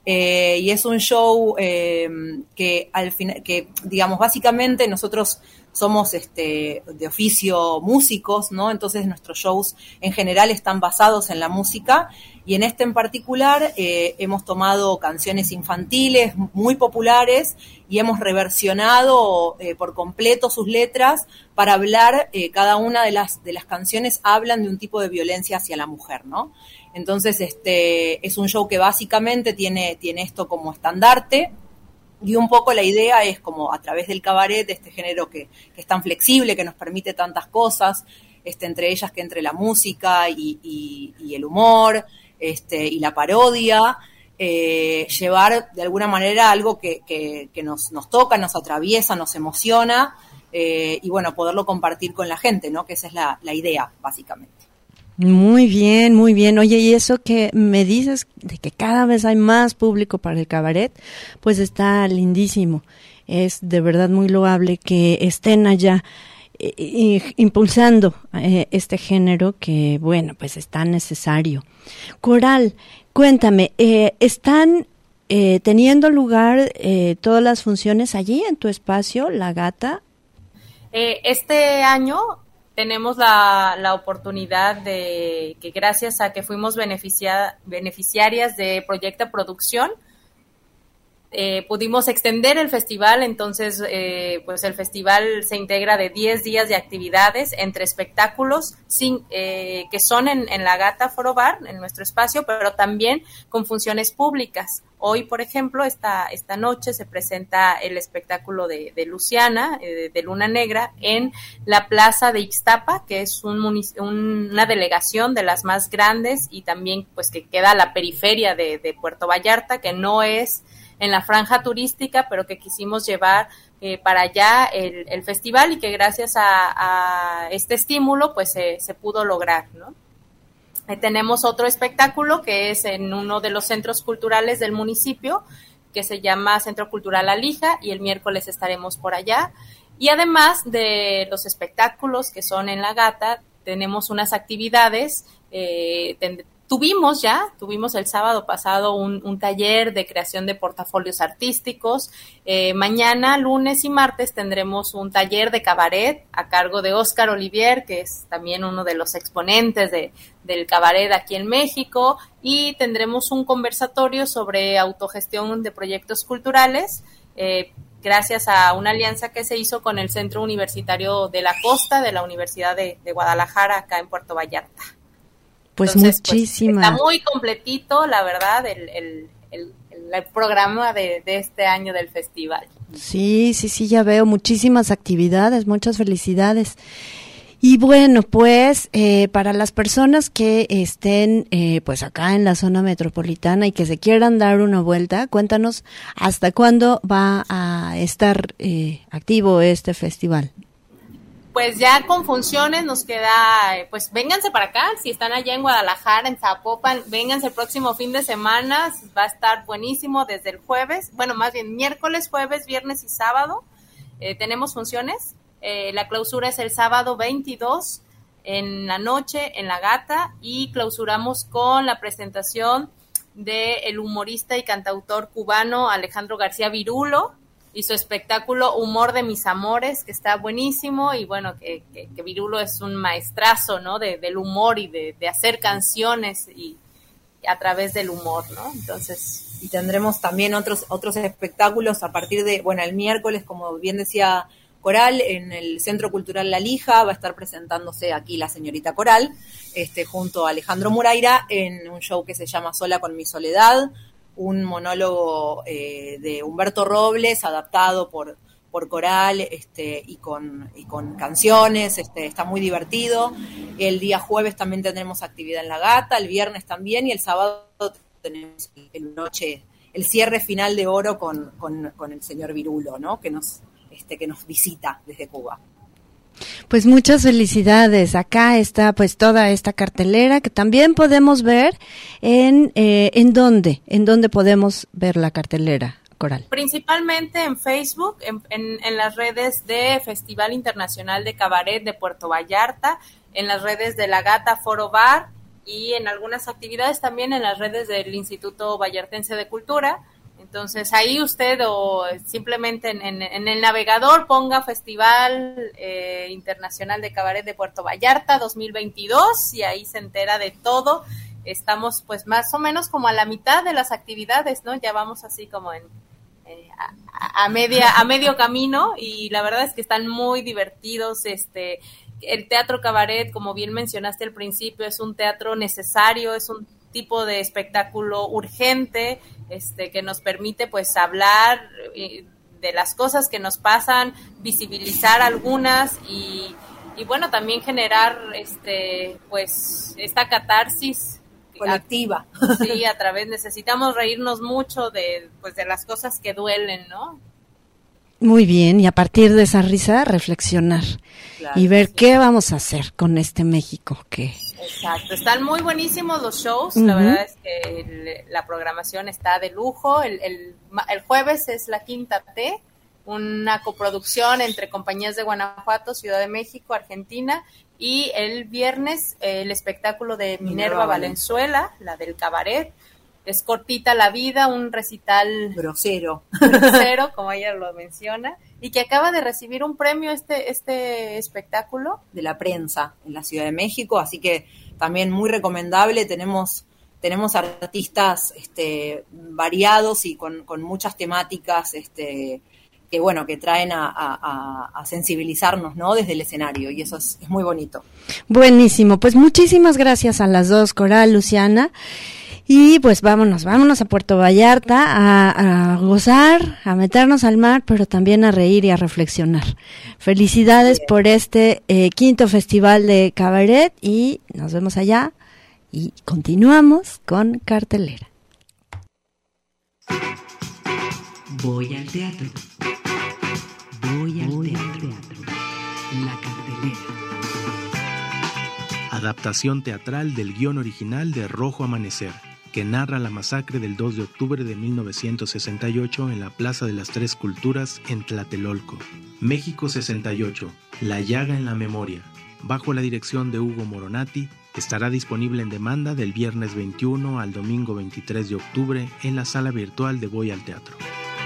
Eh, y es un show eh, que al final, que digamos, básicamente nosotros somos este, de oficio músicos, ¿no? Entonces nuestros shows en general están basados en la música, y en este en particular eh, hemos tomado canciones infantiles muy populares y hemos reversionado eh, por completo sus letras para hablar, eh, cada una de las, de las canciones hablan de un tipo de violencia hacia la mujer, ¿no? Entonces este es un show que básicamente tiene, tiene esto como estandarte, y un poco la idea es como a través del cabaret, este género que, que es tan flexible, que nos permite tantas cosas, este, entre ellas que entre la música y, y, y el humor este, y la parodia, eh, llevar de alguna manera algo que, que, que nos, nos toca, nos atraviesa, nos emociona, eh, y bueno, poderlo compartir con la gente, ¿no? Que esa es la, la idea, básicamente. Muy bien, muy bien. Oye, y eso que me dices de que cada vez hay más público para el cabaret, pues está lindísimo. Es de verdad muy loable que estén allá eh, eh, impulsando eh, este género que, bueno, pues es tan necesario. Coral, cuéntame, eh, ¿están eh, teniendo lugar eh, todas las funciones allí en tu espacio, La Gata? Eh, este año tenemos la, la oportunidad de que, gracias a que fuimos beneficia, beneficiarias de Proyecta Producción, eh, pudimos extender el festival. Entonces eh, pues el festival se integra de diez días de actividades entre espectáculos sin, eh, que son en, en La Gata Foro Bar, en nuestro espacio, pero también con funciones públicas. Hoy, por ejemplo, esta, esta noche se presenta el espectáculo de, de Luciana, eh, de Luna Negra, en la Plaza de Ixtapa, que es un munic- un, una delegación de las más grandes, y también pues que queda a la periferia de, de Puerto Vallarta, que no es en la franja turística, pero que quisimos llevar eh, para allá el, el festival, y que gracias a, a este estímulo pues se, se pudo lograr, ¿no? Eh, tenemos otro espectáculo que es en uno de los centros culturales del municipio, que se llama Centro Cultural Alija, y el miércoles estaremos por allá. Y además de los espectáculos que son en La Gata, tenemos unas actividades. Eh, ten, tuvimos ya, tuvimos el sábado pasado un, un taller de creación de portafolios artísticos. Eh, mañana, lunes y martes tendremos un taller de cabaret a cargo de Oscar Olivier, que es también uno de los exponentes de, del cabaret aquí en México, y tendremos un conversatorio sobre autogestión de proyectos culturales, eh, gracias a una alianza que se hizo con el Centro Universitario de la Costa de la Universidad de, de Guadalajara, acá en Puerto Vallarta. Pues Entonces, muchísimas. Pues, está muy completito, la verdad, el, el, el, el programa de, de este año del festival. Sí, sí, sí, ya veo muchísimas actividades, muchas felicidades. Y bueno, pues eh, para las personas que estén eh, pues acá en la zona metropolitana y que se quieran dar una vuelta, cuéntanos hasta cuándo va a estar eh, activo este festival. Pues ya con funciones nos queda, eh, pues vénganse para acá, si están allá en Guadalajara, en Zapopan, vénganse el próximo fin de semana, va a estar buenísimo desde el jueves, bueno, más bien miércoles, jueves, viernes y sábado, eh, tenemos funciones. Eh, la clausura es el sábado veintidós en la noche en La Gata, y clausuramos con la presentación del humorista y cantautor cubano Alejandro García Virulo y su espectáculo Humor de mis amores, que está buenísimo. Y bueno, que, que, que Virulo es un maestrazo, ¿no? De, del humor y de, de hacer canciones y, y a través del humor, ¿no? Entonces, y tendremos también otros otros espectáculos a partir de, bueno, el miércoles, como bien decía Coral, en el Centro Cultural La Lija va a estar presentándose aquí la señorita Coral, este, junto a Alejandro Muraira, en un show que se llama Sola con mi soledad, un monólogo eh, de Humberto Robles adaptado por, por Coral, este, y con, y con canciones, este, está muy divertido. El día jueves también tendremos actividad en La Gata, el viernes también, y el sábado tenemos el noche, el cierre final de oro con, con, con el señor Virulo, ¿no? Que nos Este, que nos visita desde Cuba. Pues muchas felicidades. Acá está pues toda esta cartelera que también podemos ver en eh, ¿en dónde? ¿En dónde podemos ver la cartelera, Coral? Principalmente en Facebook, en, en, en las redes de Festival Internacional de Cabaret de Puerto Vallarta, en las redes de La Gata Foro Bar y en algunas actividades también en las redes del Instituto Vallartense de Cultura. Entonces ahí usted o simplemente en, en, en el navegador ponga Festival eh, Internacional de Cabaret de Puerto Vallarta dos mil veintidós y ahí se entera de todo. Estamos pues más o menos como a la mitad de las actividades, ¿no? Ya vamos así como en eh, a, a media a medio camino y la verdad es que están muy divertidos. Este, el teatro cabaret, como bien mencionaste al principio, es un teatro necesario, es un tipo de espectáculo urgente, este, que nos permite pues hablar eh, de las cosas que nos pasan, visibilizar algunas y, y bueno, también generar este pues esta catarsis colectiva. A, sí, a través, necesitamos reírnos mucho de pues de las cosas que duelen, ¿no? Muy bien, y a partir de esa risa reflexionar claro, y ver sí. qué vamos a hacer con este México que... Exacto, están muy buenísimos los shows, uh-huh. La verdad es que el, la programación está de lujo, el, el, el jueves es la Quinta T, una coproducción entre compañías de Guanajuato, Ciudad de México, Argentina, y el viernes eh, el espectáculo de Minerva, Minerva Valenzuela, la del cabaret. Es cortita la vida, un recital grosero, grosero, como ella lo menciona, y que acaba de recibir un premio este este espectáculo de la prensa en la Ciudad de México, así que también muy recomendable. Tenemos tenemos artistas este, variados y con, con muchas temáticas este, que bueno que traen a, a, a sensibilizarnos, ¿no? Desde el escenario, y eso es, es muy bonito. Buenísimo, pues muchísimas gracias a las dos, Coral, Luciana. Y pues vámonos, vámonos a Puerto Vallarta a, a gozar, a meternos al mar, pero también a reír y a reflexionar. Felicidades Bien. por este eh, quinto festival de cabaret y nos vemos allá y continuamos con cartelera. Voy al teatro. Voy al Voy teatro. teatro. La cartelera. Adaptación teatral del guión original de Rojo Amanecer, que narra la masacre del dos de octubre de mil novecientos sesenta y ocho en la Plaza de las Tres Culturas en Tlatelolco. México sesenta y ocho, La llaga en la memoria, bajo la dirección de Hugo Moronati, estará disponible en demanda del viernes veintiuno al domingo veintitrés de octubre en la sala virtual de Voy al Teatro.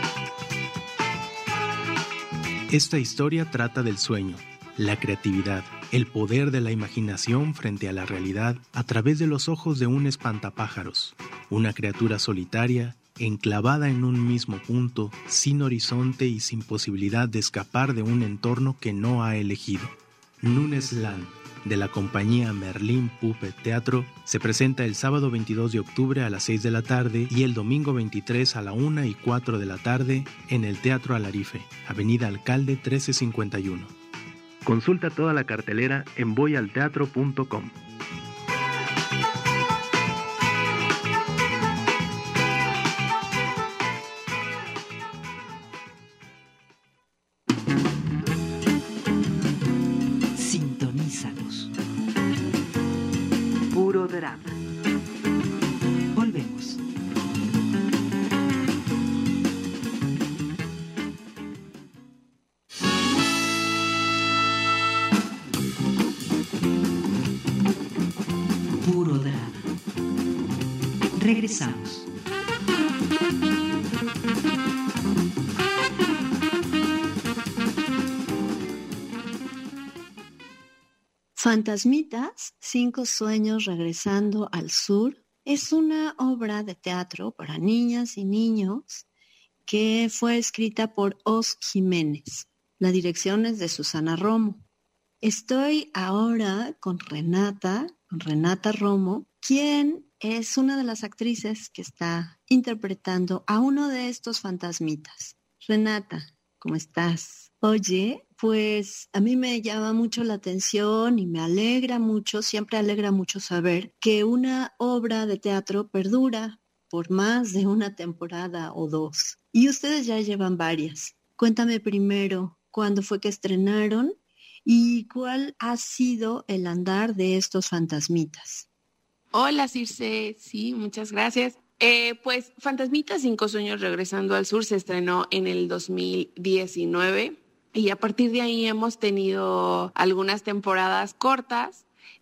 Esta historia trata del sueño, la creatividad, el poder de la imaginación frente a la realidad a través de los ojos de un espantapájaros, una criatura solitaria, enclavada en un mismo punto, sin horizonte y sin posibilidad de escapar de un entorno que no ha elegido. Nunes Land, de la compañía Merlín Puppet Teatro, se presenta el sábado veintidós de octubre a las seis de la tarde y el domingo veintitrés a la una y cuatro de la tarde en el Teatro Alarife, Avenida Alcalde trece cincuenta y uno. Consulta toda la cartelera en voy al teatro punto com. Sintonízanos. Puro drama. Volvemos. Puro drama. Regresamos. Fantasmitas, cinco sueños regresando al sur, es una obra de teatro para niñas y niños que fue escrita por Os Jiménez. La dirección es de Susana Romo. Estoy ahora con Renata, con Renata Romo, quien es una de las actrices que está interpretando a uno de estos fantasmitas. Renata, ¿cómo estás? Oye, pues a mí me llama mucho la atención y me alegra mucho, siempre alegra mucho saber que una obra de teatro perdura por más de una temporada o dos. Y ustedes ya llevan varias. Cuéntame primero, ¿cuándo fue que estrenaron? ¿Y cuál ha sido el andar de estos fantasmitas? Hola, Circe. Sí, muchas gracias. Eh, pues Fantasmitas, cinco sueños regresando al sur se estrenó en el dos mil diecinueve y a partir de ahí hemos tenido algunas temporadas cortas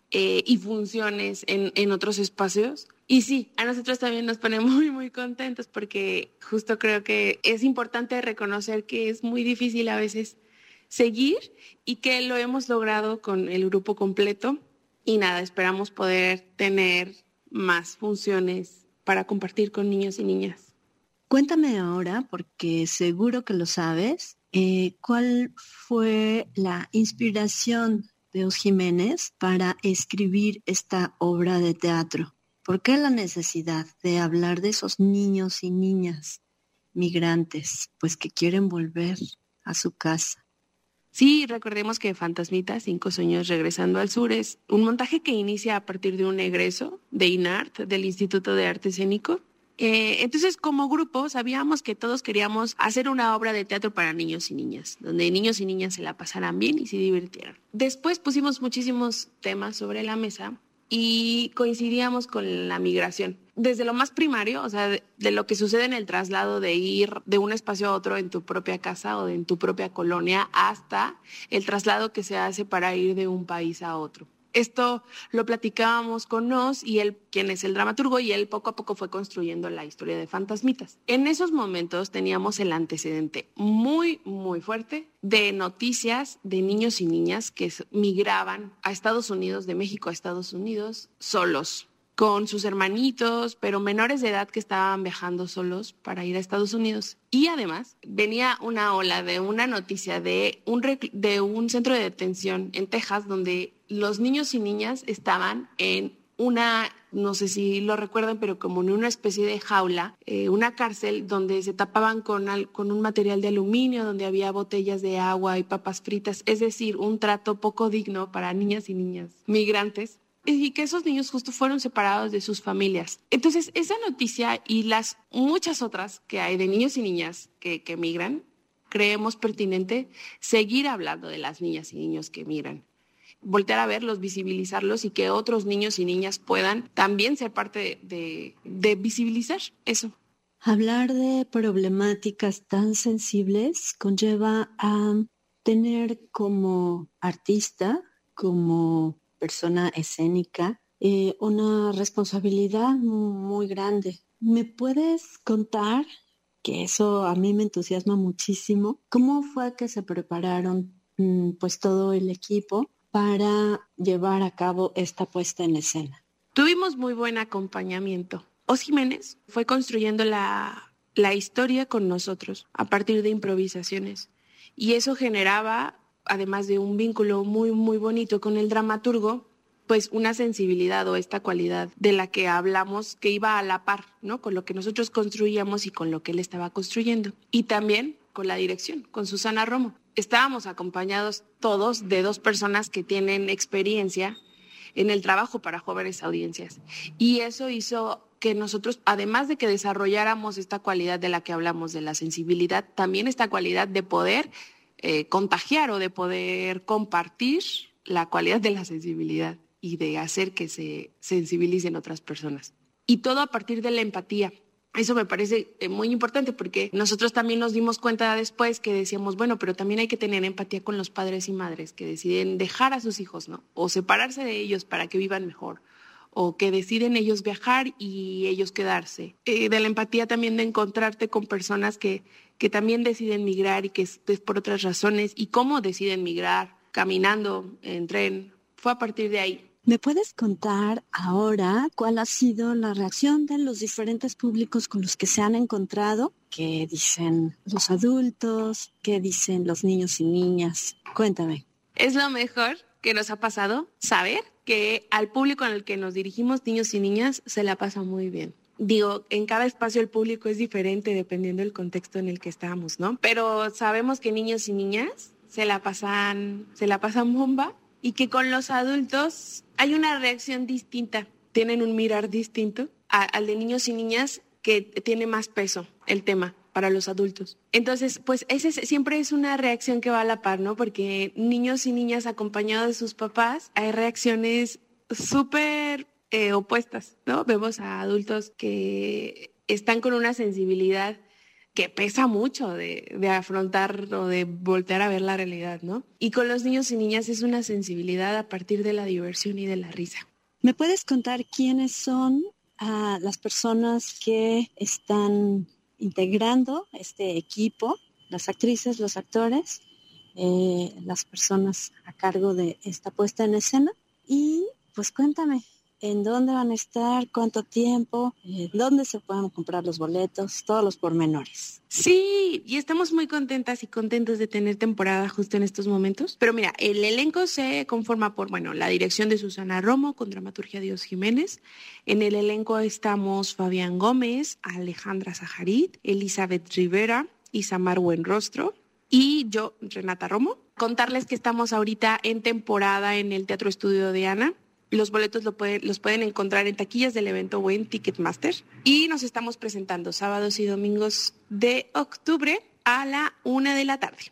eh, y funciones en, en otros espacios. Y sí, a nosotros también nos pone muy, muy contentos porque justo creo que es importante reconocer que es muy difícil a veces seguir y que lo hemos logrado con el grupo completo. Y nada, esperamos poder tener más funciones para compartir con niños y niñas. Cuéntame ahora, porque seguro que lo sabes, eh, ¿cuál fue la inspiración de Os Jiménez para escribir esta obra de teatro? ¿Por qué la necesidad de hablar de esos niños y niñas migrantes, pues que quieren volver a su casa? Sí, recordemos que Fantasmitas, Cinco Sueños Regresando al Sur, es un montaje que inicia a partir de un egreso de INART, del Instituto de Arte Escénico. Eh, entonces, como grupo, sabíamos que todos queríamos hacer una obra de teatro para niños y niñas, donde niños y niñas se la pasaran bien y se divirtieran. Después pusimos muchísimos temas sobre la mesa y coincidíamos con la migración. Desde lo más primario, o sea, de, de lo que sucede en el traslado de ir de un espacio a otro en tu propia casa o en tu propia colonia, hasta el traslado que se hace para ir de un país a otro. Esto lo platicábamos con Os y él, quien es el dramaturgo, y él poco a poco fue construyendo la historia de Fantasmitas. En esos momentos teníamos el antecedente muy, muy fuerte de noticias de niños y niñas que migraban a Estados Unidos, de México a Estados Unidos, solos, con sus hermanitos, pero menores de edad que estaban viajando solos para ir a Estados Unidos. Y además venía una ola de una noticia de un, rec- de un centro de detención en Texas donde los niños y niñas estaban en una, no sé si lo recuerdan, pero como en una especie de jaula, eh, una cárcel donde se tapaban con, al- con un material de aluminio, donde había botellas de agua y papas fritas, es decir, un trato poco digno para niñas y niñas migrantes, y que esos niños justo fueron separados de sus familias. Entonces, esa noticia y las muchas otras que hay de niños y niñas que, que migran, creemos pertinente seguir hablando de las niñas y niños que migran. Voltear a verlos, visibilizarlos y que otros niños y niñas puedan también ser parte de, de, de visibilizar eso. Hablar de problemáticas tan sensibles conlleva a tener como artista, como persona escénica, eh, una responsabilidad muy grande. ¿Me puedes contar, que eso a mí me entusiasma muchísimo, cómo fue que se prepararon mm, pues todo el equipo para llevar a cabo esta puesta en escena? Tuvimos muy buen acompañamiento. Os Jiménez fue construyendo la, la historia con nosotros a partir de improvisaciones y eso generaba, además de un vínculo muy, muy bonito con el dramaturgo, pues una sensibilidad o esta cualidad de la que hablamos que iba a la par, ¿no? Con lo que nosotros construíamos y con lo que él estaba construyendo. Y también con la dirección, con Susana Romo. Estábamos acompañados todos de dos personas que tienen experiencia en el trabajo para jóvenes audiencias. Y eso hizo que nosotros, además de que desarrolláramos esta cualidad de la que hablamos, de la sensibilidad, también esta cualidad de poder Eh, contagiar o de poder compartir la cualidad de la sensibilidad y de hacer que se sensibilicen otras personas. Y todo a partir de la empatía. Eso me parece eh, muy importante porque nosotros también nos dimos cuenta después que decíamos, bueno, pero también hay que tener empatía con los padres y madres que deciden dejar a sus hijos, ¿no? O separarse de ellos para que vivan mejor, o que deciden ellos viajar y ellos quedarse. Eh, de la empatía también de encontrarte con personas que que también deciden migrar y que es por otras razones, y cómo deciden migrar, caminando, en tren. Fue a partir de ahí. ¿Me puedes contar ahora cuál ha sido la reacción de los diferentes públicos con los que se han encontrado? ¿Qué dicen los adultos? ¿Qué dicen los niños y niñas? Cuéntame. Es lo mejor que nos ha pasado, saber que al público al que nos dirigimos, niños y niñas, se la pasa muy bien. Digo, en cada espacio el público es diferente dependiendo del contexto en el que estamos, ¿no? Pero sabemos que niños y niñas se la pasan, se la pasan bomba y que con los adultos hay una reacción distinta, tienen un mirar distinto a, al de niños y niñas que tiene más peso el tema para los adultos. Entonces, pues ese siempre es una reacción que va a la par, ¿no? Porque niños y niñas acompañados de sus papás, hay reacciones súper Eh, opuestas, ¿no? Vemos a adultos que están con una sensibilidad que pesa mucho de, de afrontar o de voltear a ver la realidad, ¿no? Y con los niños y niñas es una sensibilidad a partir de la diversión y de la risa. ¿Me puedes contar quiénes son uh, las personas que están integrando este equipo, las actrices, los actores, eh, las personas a cargo de esta puesta en escena? Y pues cuéntame, ¿en dónde van a estar? ¿Cuánto tiempo? Eh, ¿Dónde se pueden comprar los boletos? Todos los pormenores. Sí, y estamos muy contentas y contentos de tener temporada justo en estos momentos. Pero mira, el elenco se conforma por, bueno, la dirección de Susana Romo con dramaturgia de Os Jiménez. En el elenco estamos Fabián Gómez, Alejandra Sajarit, Elizabeth Rivera, Isamar Buenrostro y yo, Renata Romo. Contarles que estamos ahorita en temporada en el Teatro Estudio de Ana. Los boletos lo pueden, los pueden encontrar en taquillas del evento o en Ticketmaster. Y nos estamos presentando sábados y domingos de octubre a la una de la tarde.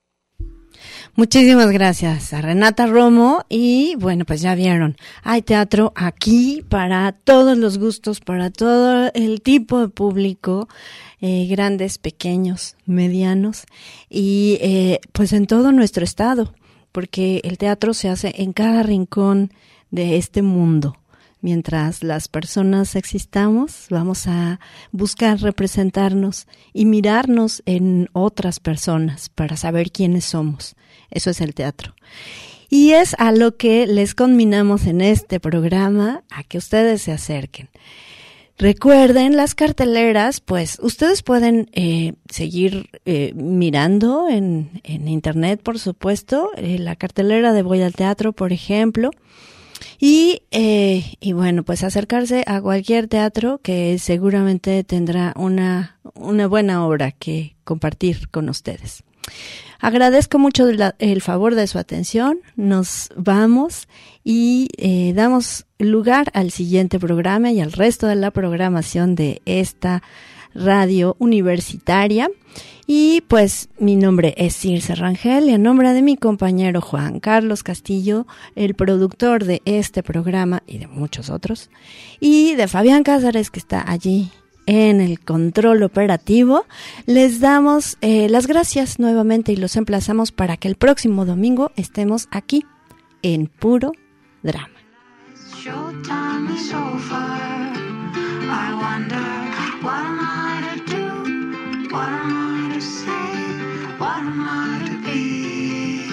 Muchísimas gracias a Renata Romo y bueno, pues ya vieron, hay teatro aquí para todos los gustos, para todo el tipo de público, eh, grandes, pequeños, medianos y eh, pues en todo nuestro estado, porque el teatro se hace en cada rincón de este mundo. Mientras las personas existamos, vamos a buscar representarnos y mirarnos en otras personas para saber quiénes somos. Eso es el teatro. Y es a lo que les conminamos en este programa, a que ustedes se acerquen. Recuerden, las carteleras, pues ustedes pueden eh, seguir eh, mirando en, en internet, por supuesto, eh, la cartelera de Voy al Teatro, por ejemplo. Y, eh, y bueno, pues acercarse a cualquier teatro que seguramente tendrá una, una buena obra que compartir con ustedes. Agradezco mucho la, el favor de su atención. Nos vamos y eh, damos lugar al siguiente programa y al resto de la programación de esta radio universitaria. Y pues mi nombre es Circe Rangel y en nombre de mi compañero Juan Carlos Castillo, el productor de este programa y de muchos otros, y de Fabián Cázares, que está allí en el control operativo, les damos eh, las gracias nuevamente y los emplazamos para que el próximo domingo estemos aquí en Puro Drama. Showtime is over. I wonder what am I to do? What am I to say? What am I to be?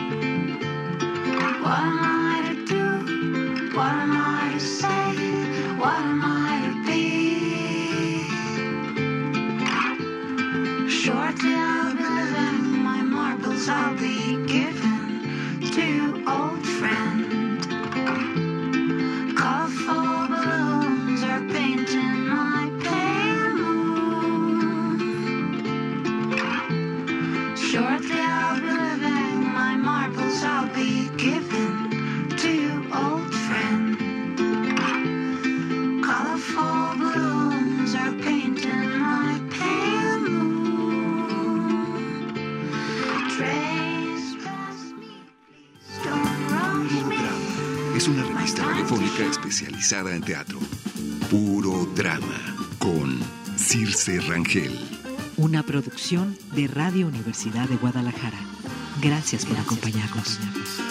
What am I to do? What am I to say? What am I to be? Shortly I'll be living, my marbles I'll be given to old friends. Colorful balloons are painting my pale moon. Shortly I'll be living, my marbles I'll be given to old friends. Colorful balloons are painting my pale moon. Trace past me, please don't rush me. Es una revista radiofónica especializada en teatro. Puro Drama, con Circe Rangel. Una producción de Radio Universidad de Guadalajara. Gracias por acompañarnos.